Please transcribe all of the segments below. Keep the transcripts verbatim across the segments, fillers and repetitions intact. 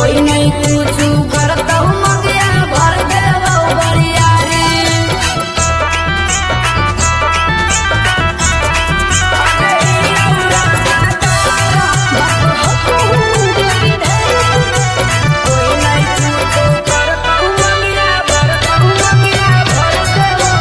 कोई नहीं कुछ करता मंगिया भर देवो बढ़िया रे। कोई नहीं कुछ करता मंगिया भर मंगिया भर देवो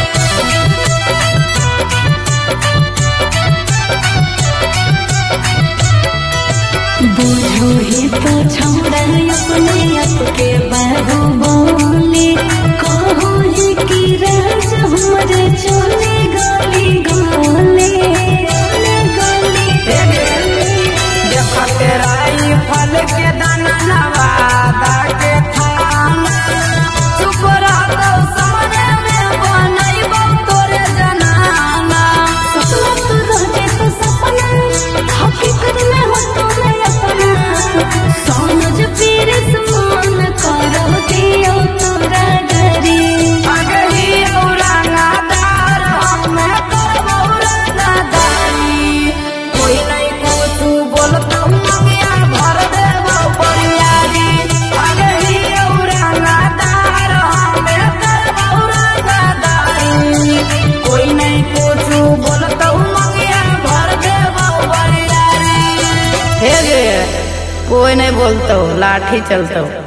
बुझो ही तो छौड़ा अपने आप के बाबू बोले कहो ही कि राज हमरे चले गली गले गली देखते राई फल के दाना नवादा के थाना चुप रहो सामने में बनैबो तोरे जनाना। सपना तो रहते तो सपना हकीकत में हो तो मैं अपना समझ फिर समान करो दियो तोरा डरी आगे ही औरंगादार हमें करबो रंगदारी। कोई नहीं कुछ बोलता मंगिया भर देबो बढ़ियारी। आगे ही औरंगादार हमें करबो रंगदारी। कोई नहीं कुछ बोलता मंगिया भर देबो बढ़ियारी। हे गे कोई नहीं बोलता लाठी चलता।